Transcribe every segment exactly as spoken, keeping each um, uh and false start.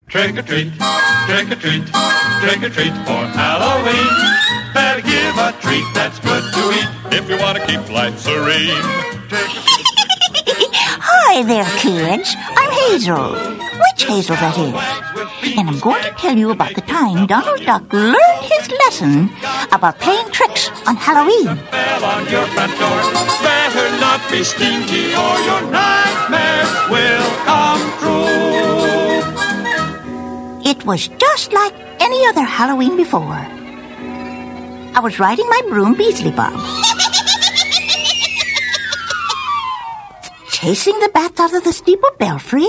Trick or treat, trick or treat, trick or treat for Halloween. Better give a treat that's good to eat if you want to keep life serene. Hi there, kids. I'm Hazel. Witch Hazel, that is. And I'm going to tell you about the time Donald Duck learned his lesson about playing tricks on Halloween. Bell on your front door. Better not be stinky or your nightmares will come true. It was just like any other Halloween before. I was riding my broom Beasley Bob, chasing the bats out of the steeple belfry,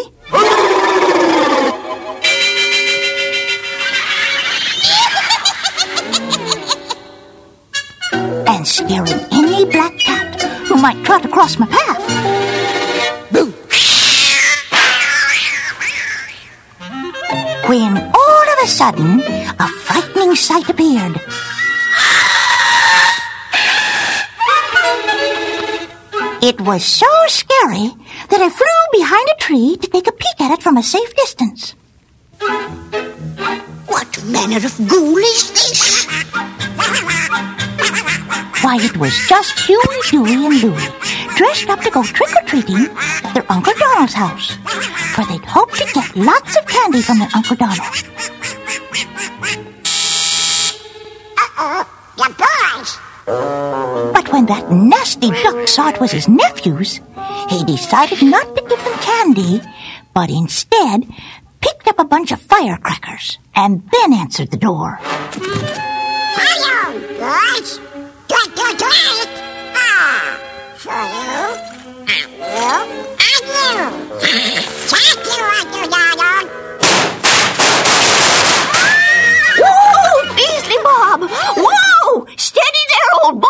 and scaring any black cat who might try to cross my path. Boo! When all of a sudden, a frightening sight appeared. It was so scary that I flew behind a tree to take a peek at it from a safe distance. What manner of ghoul is this? Why, it was just Huey, Dewey, and Louie, dressed up to go trick-or-treating at their Uncle Donald's house, for they'd hoped to get lots of candy from their Uncle Donald. Uh-oh, the boys! But when that nasty duck saw it was his nephews, he decided not to give them candy, but instead picked up a bunch of firecrackers and then answered the door. Hello, boys! Tweet, tweet, tweet! Ah, for you, and you, and you! Thank you, Uncle Donald! Whoa, Beasley Bob! Whoa! Steady there, old boy!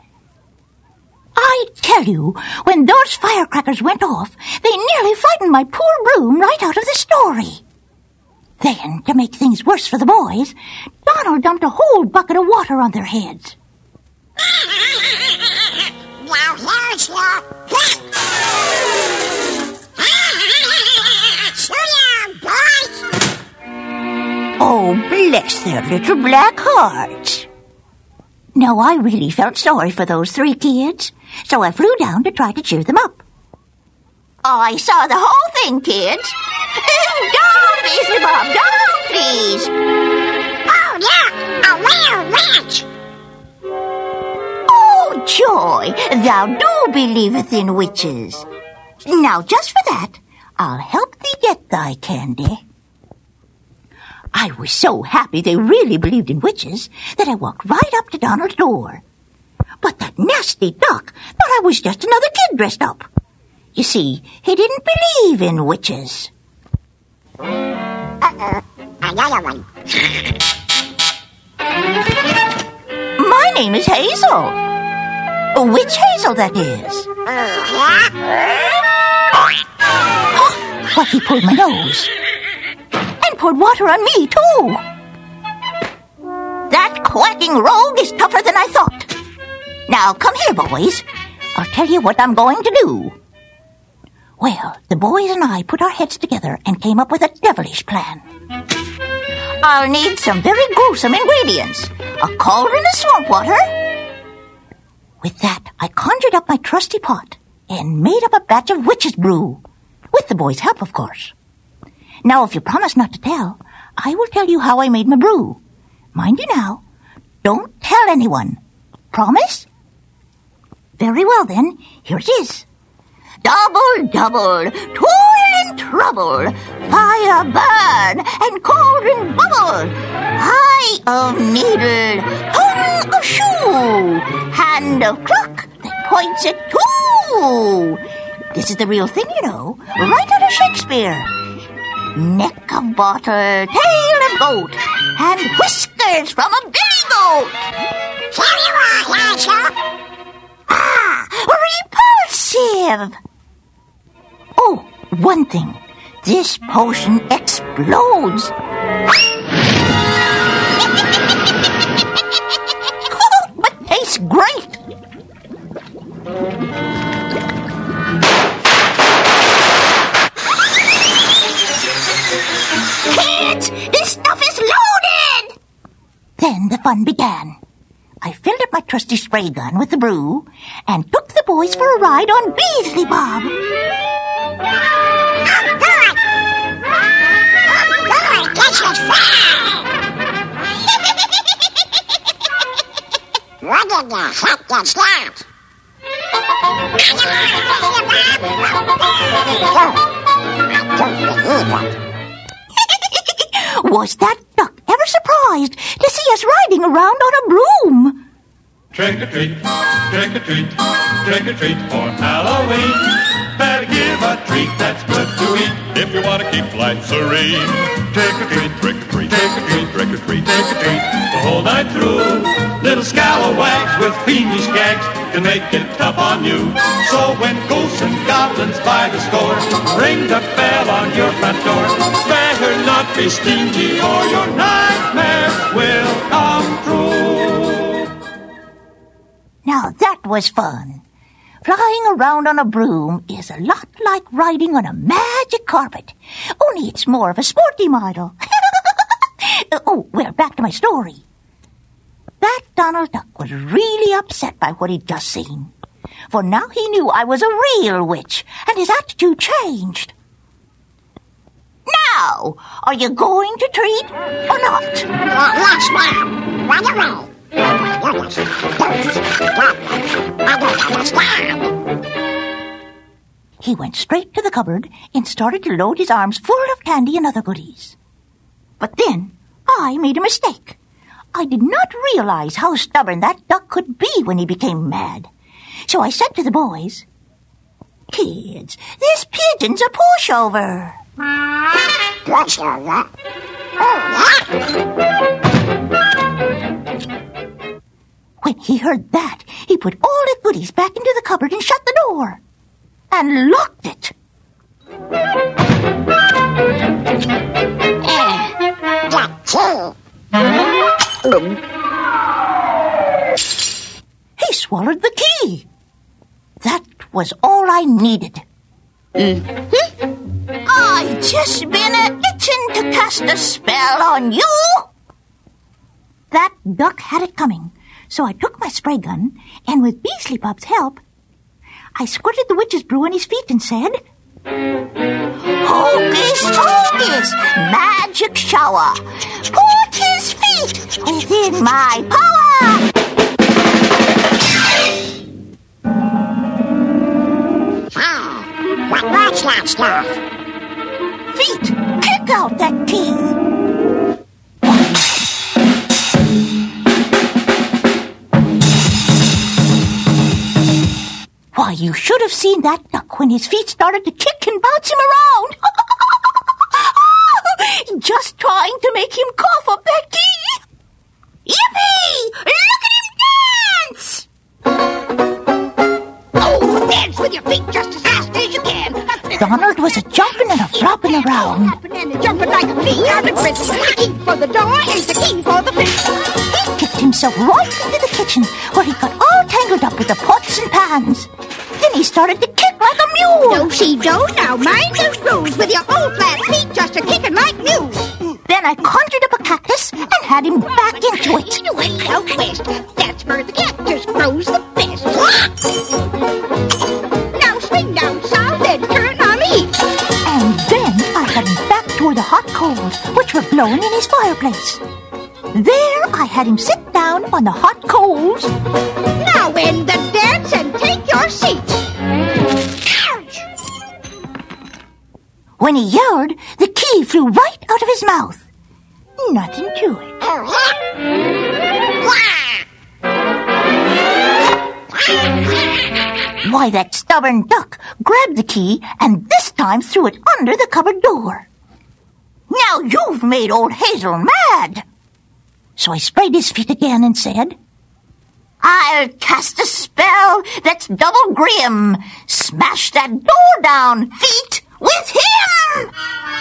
I tell you, when those firecrackers went off, they nearly frightened my poor broom right out of the story. Then, to make things worse for the boys, Donald dumped a whole bucket of water on their heads. Now here's your hit! So long, boys! Oh, bless their little black hearts. Now, I really felt sorry for those three kids, so I flew down to try to cheer them up. I saw the whole thing, kids. Down, Beasley Bob, down, please. Oh, yeah, a real witch! Oh, joy, thou do believeth in witches. Now, just for that, I'll help thee get thy candy. I was so happy they really believed in witches that I walked right up to Donald's door. But that nasty duck thought I was just another kid dressed up. You see, he didn't believe in witches. Uh-oh, another one. My name is Hazel. Witch Hazel, that is. Uh, Oh, but he pulled my nose. And poured water on me, too. That quacking rogue is tougher than I thought. Now, come here, boys. I'll tell you what I'm going to do. Well, the boys and I put our heads together and came up with a devilish plan. I'll need some very gruesome ingredients. A cauldron of swamp water. With that, I conjured up my trusty pot and made up a batch of witch's brew. With the boys' help, of course. Now, if you promise not to tell, I will tell you how I made my brew. Mind you now, don't tell anyone. Promise? Very well, then. Here it is. Double, double, toil and trouble, fire burn, and cauldron bubble, eye of needle, tongue of shoe, hand of clock that points at two. This is the real thing, you know, right out of Shakespeare. Neck of bottle, tail of goat, and whiskers from a billy goat. Here you are, Hansel. Ah, repulsive! Oh, one thing. This potion explodes. But tastes great. kids! This stuff is loaded! Then the fun began. I filled up my trusty spray gun with the brew and took the boys for a ride on Beasley Bob. Oh, good! Oh, good! This is fun! What in the heck is that? Was that duck ever surprised to see us riding around on a broom? Trick or treat, trick or treat, trick or treat for Halloween. Better give a treat that's good to eat if you want to keep life serene. Trick or treat, trick or treat, trick or treat, trick or treat, trick or treat the whole night through. Little scalawags with fiendish gags can make it tough on you. So when ghosts and goblins by the score ring the bell on your front door, better not be stingy or your nightmare will come true. Now that was fun. Flying around on a broom is a lot like riding on a magic carpet, only it's more of a sporty model. Oh, well, back to my story. That Donald Duck was really upset by what he'd just seen, for now he knew I was a real witch, and his attitude changed. Now, are you going to treat or not? Uh, yes, ma'am. Run away. Oh, my goodness. I don't understand. He went straight to the cupboard and started to load his arms full of candy and other goodies. But then I made a mistake. I did not realize how stubborn that duck could be when he became mad. So I said to the boys, "Kids, this pigeon's a pushover." Pushover? Oh, yeah. When he heard that, he put all the goodies back into the cupboard and shut the door. And locked it. That too. He swallowed the key. That was all I needed. Mm-hmm. I just been a-itching to cast a spell on you. That duck had it coming, so I took my spray gun, and with Beasley Bob's help, I squirted the witch's brew on his feet and said, "Hocus pocus, magic shower, put his feet within my power." Oh, what was that stuff? Feet, kick out that key. Why, you should have seen that duck when his feet started to kick and bounce him around. Just trying to make him cough up that key. Yippee! Look at him dance! Oh, dance with your feet just as fast as you can. Donald was a jumping and a flopping around. Hopping and a jumping like a flea out of prison. The key for the door is the key for the prison. He kicked himself right into the kitchen, where he got all tangled up with the pots and pans. Then he started to kick like a mule. No, she don't. Now mind those rules with your old flat feet just a kicking like mules. Then I conjured up a cactus and had him back into it. Way out west, that's where the cactus grows the best. Now swing down south and turn on the east. And then I had him back toward the hot coals, which were glowing in his fireplace. There I had him sit down on the hot coals. Now end the dance and take your seat. Ouch! When he yelled, the key flew right out of his mouth. Nothing to it. Oh, yeah. Why, that stubborn duck grabbed the key and this time threw it under the cupboard door. Now you've made old Hazel mad. So I sprayed his feet again and said, "I'll cast a spell that's double grim. Smash that door down, feet, with him!"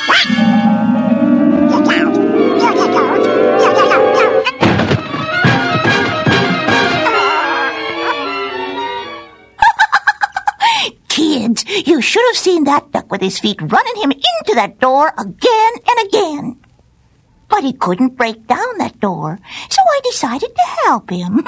Kids, you should have seen that duck with his feet running him into that door again and again. But he couldn't break down that door, so I decided to help him.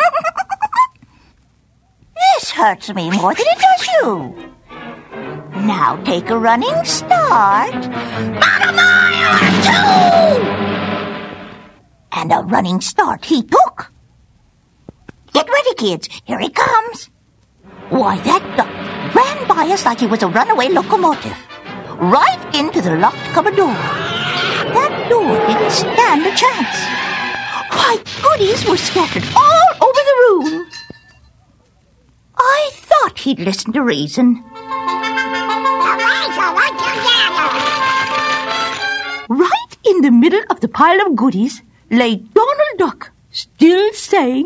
This hurts me more than it does you. Now take a running start. About a mile or two! And a running start he took. Get ready, kids. Here he comes. Why, that duck ran by us like he was a runaway locomotive. Right into the locked cupboard door. That door didn't stand a chance. Why, goodies were scattered all over the room. I thought he'd listen to reason. Right in the middle of the pile of goodies lay Donald Duck, still saying,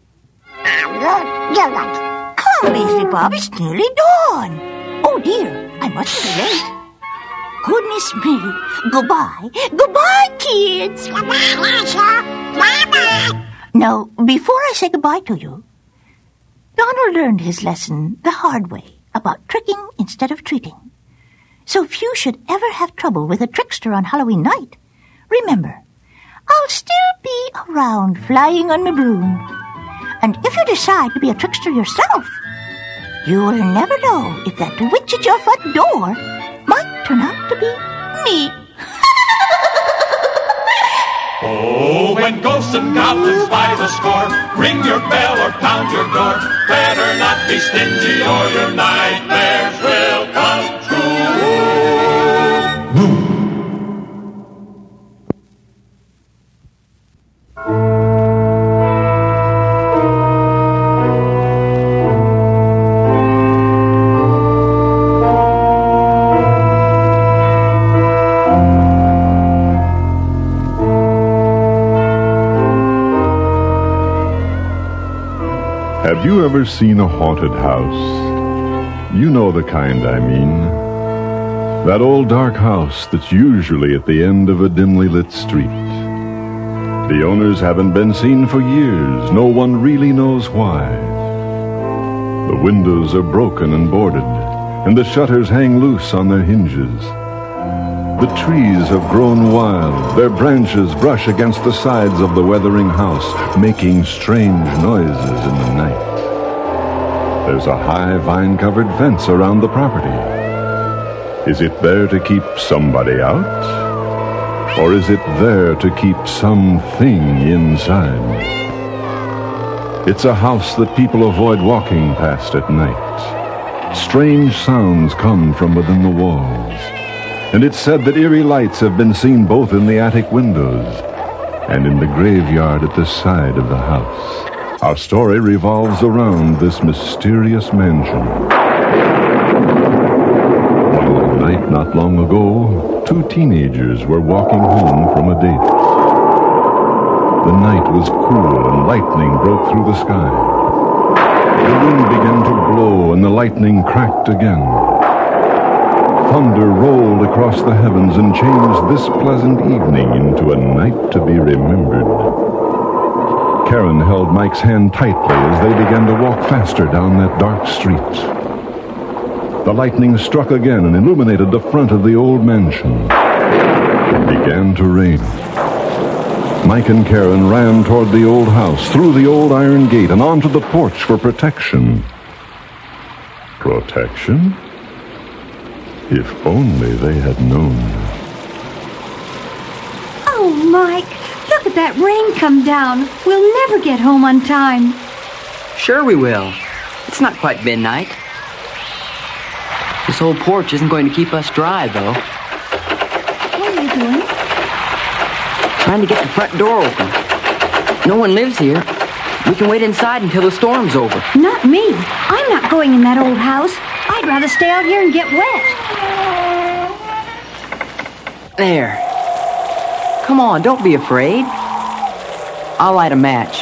Come, Weasley Bob, it's nearly dawn. Oh, dear, I mustn't be late. Goodness me. Goodbye. Goodbye, kids. Goodbye, Marshall. Bye-bye. Now, before I say goodbye to you, Donald learned his lesson the hard way about tricking instead of treating. So if you should ever have trouble with a trickster on Halloween night, remember, I'll still be around flying on my broom. And if you decide to be a trickster yourself, you'll never know if that witch at your front door might turn out to be me. Oh, when ghosts and goblins by the score, ring your bell or pound your door. Better not be stingy or your nightmares will come true. Have you ever seen a haunted house? You know the kind I mean. That old dark house that's usually at the end of a dimly lit street. The owners haven't been seen for years. No one really knows why. The windows are broken and boarded, and the shutters hang loose on their hinges. The trees have grown wild. Their branches brush against the sides of the weathering house, making strange noises in the night. There's a high vine-covered fence around the property. Is it there to keep somebody out? Or is it there to keep something inside? It's a house that people avoid walking past at night. Strange sounds come from within the walls. And it's said that eerie lights have been seen both in the attic windows and in the graveyard at the side of the house. Our story revolves around this mysterious mansion. One little night not long ago, two teenagers were walking home from a date. The night was cool and lightning broke through the sky. The wind began to blow and the lightning cracked again. Thunder rolled across the heavens and changed this pleasant evening into a night to be remembered. Karen held Mike's hand tightly as they began to walk faster down that dark street. The lightning struck again and illuminated the front of the old mansion. It began to rain. Mike and Karen ran toward the old house, through the old iron gate, and onto the porch for protection. Protection? If only they had known. Oh, Mike, look at that rain come down. We'll never get home on time. Sure we will. It's not quite midnight. This whole porch isn't going to keep us dry, though. What are you doing? Trying to get the front door open. No one lives here. We can wait inside until the storm's over. Not me. I'm not going in that old house. I'd rather stay out here and get wet. There. Come on, don't be afraid. I'll light a match.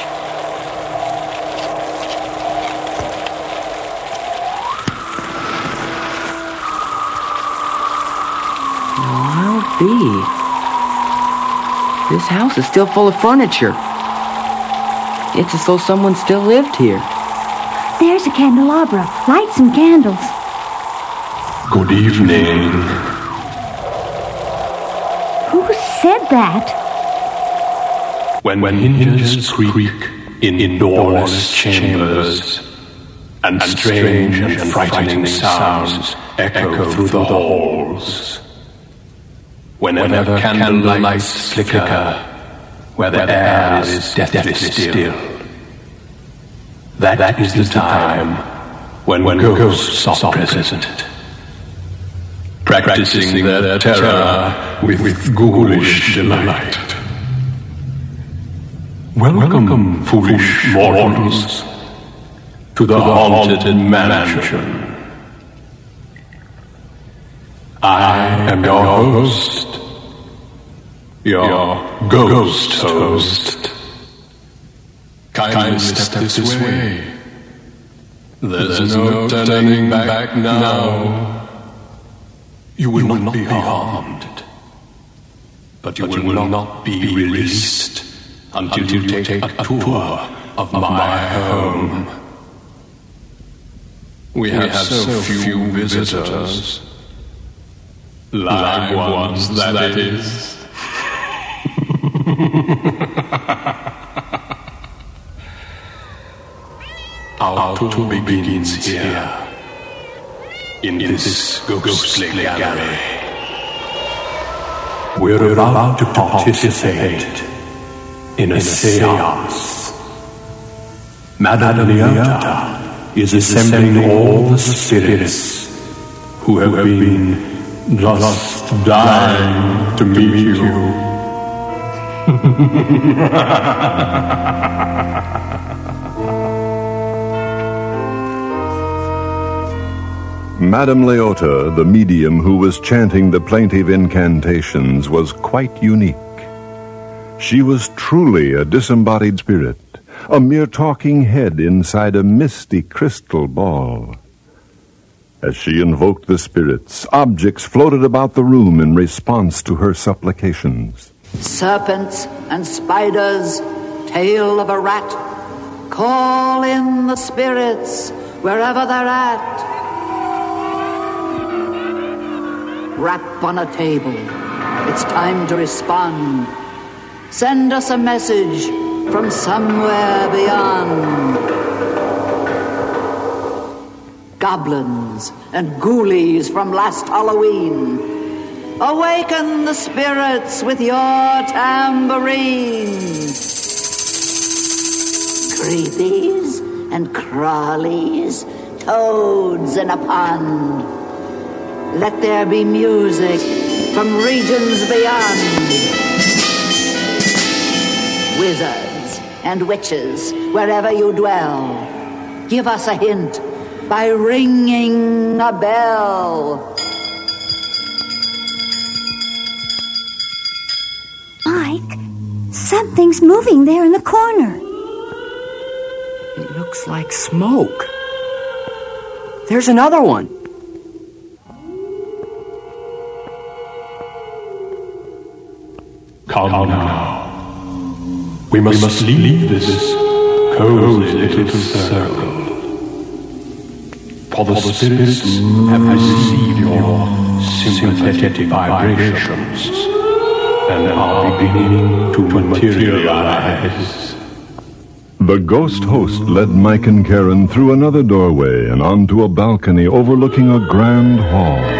I'll be. This house is still full of furniture. It's as though someone still lived here. There's a candelabra. Light some candles. Good evening. Who said that? When, when hinges creak in, in doorless chambers, and, and strange and frightening sounds echo through the halls. Whenever, Whenever candle lights flicker, where the air is deathly still, that, that is the time when, when ghosts are present, practicing their terror with, with ghoulish delight. Welcome, foolish mortals, to the haunted mansion. I am your host, your ghost host. Kindly step this way. There's no turning back now. You will not be harmed, but you will not be released until you take a tour of my home. We have so few visitors. Live ones, that is. Our tour begins here, in this ghostly gallery. We're about to participate in a seance. Madame Leota is assembling all the spirits who have been just dying to meet you. Madame Leota, the medium who was chanting the plaintive incantations, was quite unique. She was truly a disembodied spirit, a mere talking head inside a misty crystal ball. As she invoked the spirits, objects floated about the room in response to her supplications. Serpents and spiders, tail of a rat, call in the spirits wherever they're at. Rap on a table, it's time to respond. Send us a message from somewhere beyond. Goblins and ghoulies from last Halloween, awaken the spirits with your tambourine. Creepies and crawlies, toads in a pond, let there be music from regions beyond. Wizards and witches, wherever you dwell, give us a hint by ringing a bell. Mike, something's moving there in the corner. It looks like smoke. There's another one. Come now. We must, we must leave this cozy little circle. For the spirits have received your sympathetic vibrations and are beginning to materialize. The ghost host led Mike and Karen through another doorway and onto a balcony overlooking a grand hall.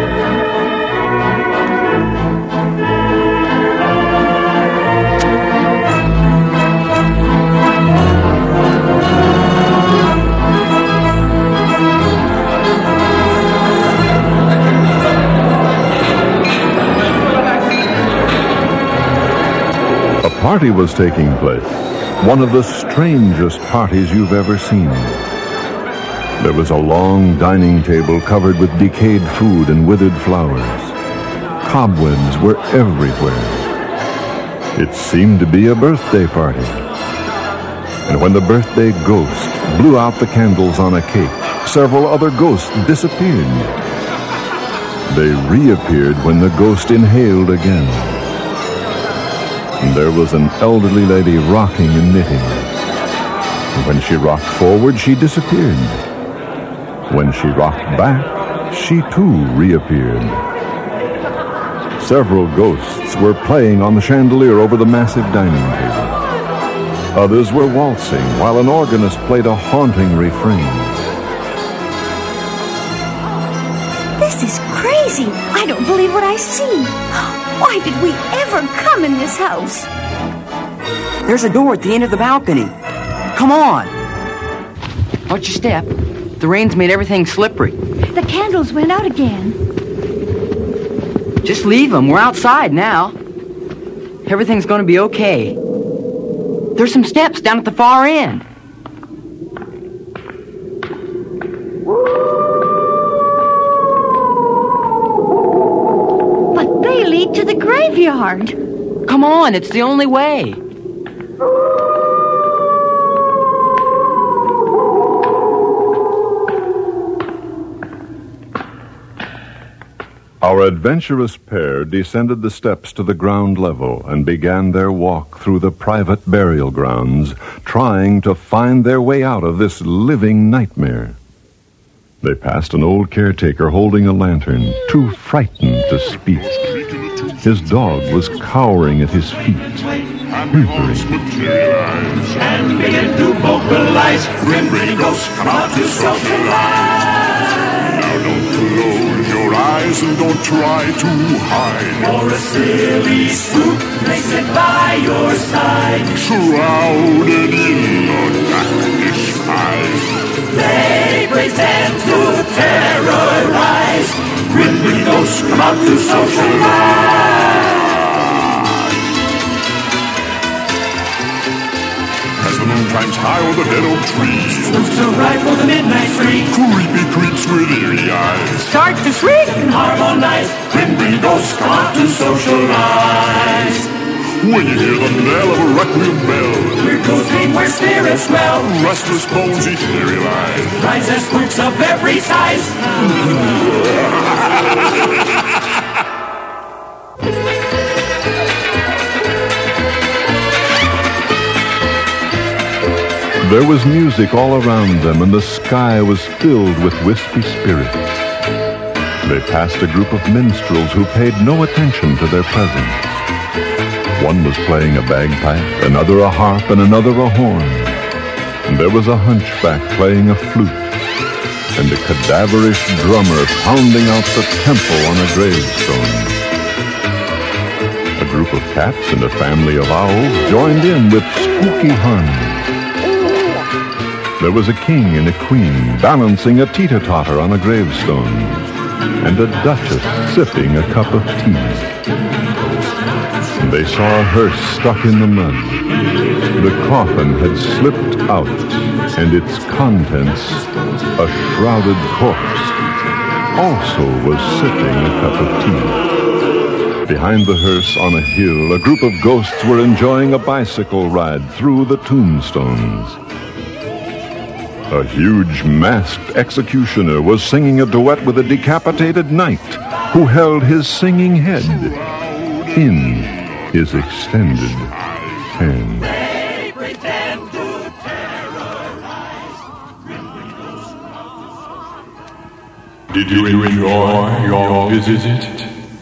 A party was taking place, one of the strangest parties you've ever seen. There was a long dining table covered with decayed food and withered flowers. Cobwebs were everywhere. It seemed to be a birthday party. And when the birthday ghost blew out the candles on a cake, several other ghosts disappeared. They reappeared when the ghost inhaled again. There was an elderly lady rocking and knitting. When she rocked forward, she disappeared. When she rocked back, she too reappeared. Several ghosts were playing on the chandelier over the massive dining table. Others were waltzing, while an organist played a haunting refrain. This is crazy. I don't believe what I see. Why did we ever come in this house? There's a door at the end of the balcony. Come on. Watch your step. The rain's made everything slippery. The candles went out again. Just leave them. We're outside now. Everything's going to be okay. There's some steps down at the far end. But they lead to the graveyard. Come on, it's the only way. Our adventurous pair descended the steps to the ground level and began their walk through the private burial grounds, trying to find their way out of this living nightmare. They passed an old caretaker holding a lantern, too frightened to speak. His dog was cowering at his feet, whimpering. And begin to vocalize. Grim, gritty ghosts come out to socialize. Now don't close your eyes and don't try to hide. You're a silly spook, they sit by your side. Shrouded in a dark disguise. They pretend to terrorize. Grim, gritty ghosts come out to socialize. As the moon climbs high over the dead oak trees, spooks arrive for the midnight spree. Creepy creeps with eerie eyes Start to shriek and harmonize. Grim, gritty ghosts come out to socialize. When you hear the knell of a requiem bell, weird ghosts hang where spirits dwell. Restless bones eat eerie lies. Rise as spooks of every size. There was music all around them, and the sky was filled with wispy spirits. They passed a group of minstrels who paid no attention to their presence. One was playing a bagpipe, another a harp, and another a horn. And there was a hunchback playing a flute, and a cadaverish drummer pounding out the tempo on a gravestone. A group of cats and a family of owls joined in with spooky harmony. There was a king and a queen balancing a teeter-totter on a gravestone, and a duchess sipping a cup of tea. And they saw a hearse stuck in the mud. The coffin had slipped out, and its contents, a shrouded corpse, also was sipping a cup of tea. Behind the hearse on a hill, a group of ghosts were enjoying a bicycle ride through the tombstones. A huge masked executioner was singing a duet with a decapitated knight who held his singing head in his extended hand. Did you enjoy your visit?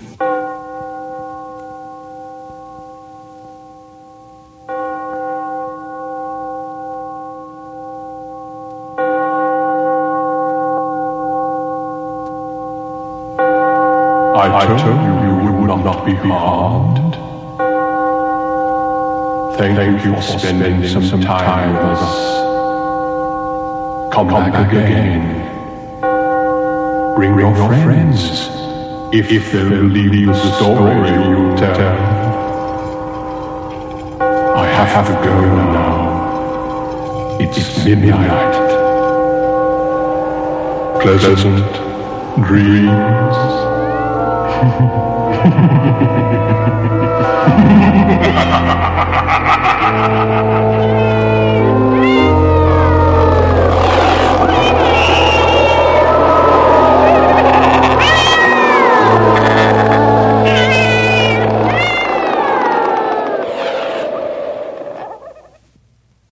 I told you you would not be harmed. Thank you for spending some time with us. Come back again. Bring your friends, if they'll believe the story you'll tell. I have to go now. It's midnight. Pleasant dreams. Ha ha ha ha ha ha!